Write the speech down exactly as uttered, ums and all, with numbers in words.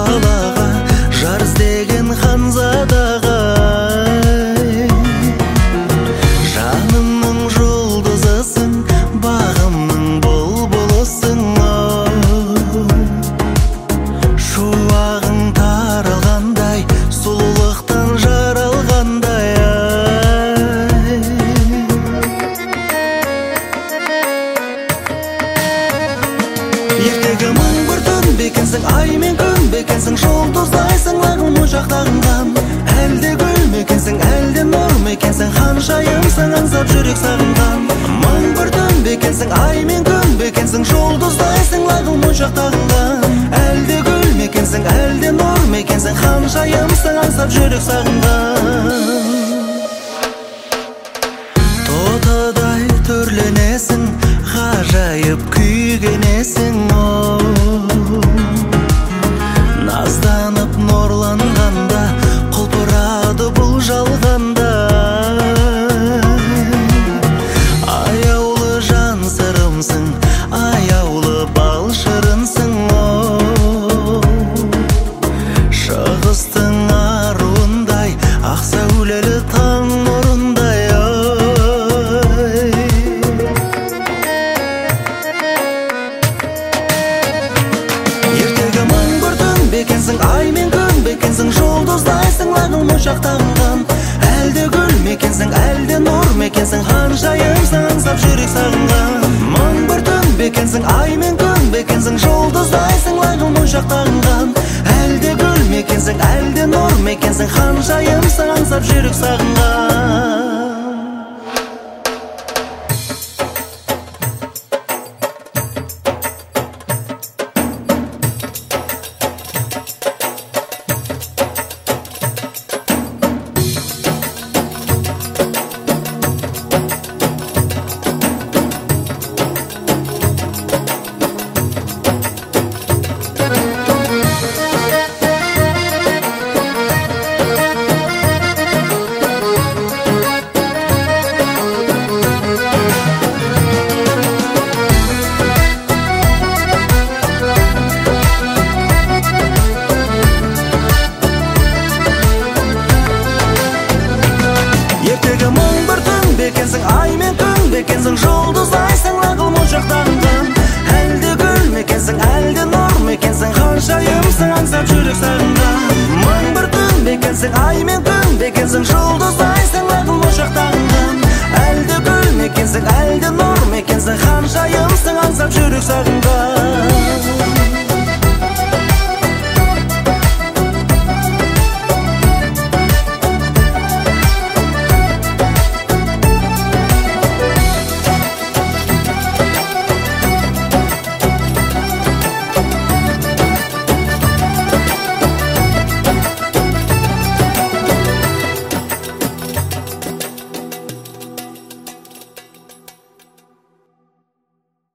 далаға, жар іздеген ханзадаға. Жанымның жұлдызысың, бағымның бұлбұлысың. Шуағың таралғандай, сұлулықтан жаралғандай. Ертегі мың бір түн бекенсің, ай мен күн бекенсің, жұлдыздайсың лағын ошақтағынған. Әлде гүл мекенсің, әлде нұр мекенсің, ханшайымсың аңсап жүрек сағынған. Мың бір түн бекенсің, ай мен күн бекенсің, жұлдыздайсың лағын ошақтағынған. Әлде гүл мекенсің, әлде нұр мекенсің, ханшайымсың аңсап жүрек сағынған. Тотадай түрленесің, ғажайып күйгенесің. Назданып нұрланғанда, құлпырады бұл жалғанда. Аяулы жан сырымсың, аяулы бал шырынсың. Шығыстың аруындай, ақ сәулелі таң нұрындай. Ертегі мың бір түн бекенсің, ай мен күн бекенсің, жұлдыздайсың лағын ошақтағынған. Әлде гүл мекенсің, әлде нұр мекенсің, ханшайымсың аңсап жүрек сағынған. Мың бір түн бекенсің, ай мен күн бекенсің, жұлдыздайсың лағын ошақтағынған. Әлде гүл мекенсің, әлде нұр мекенсің, ханшайымсың аңсап жүрек сағынған. Ертегі мың бір түн бекенсің, ай мен күн бекенсің, жұлдыздайсың лағын ошақтағынған. Әлде гүл мекенсің, әлде нұр мекенсің, ханшайымсың аңсап жүрек сағынған. Мың бір түн бекенсің, ай мен күн бекенсің, жұлдыздайсың лағын ошақтағынған. Әлде гүл мекенсің, әлде нұр мекенсің, ханшайымсың аңсап жүрек сағынған.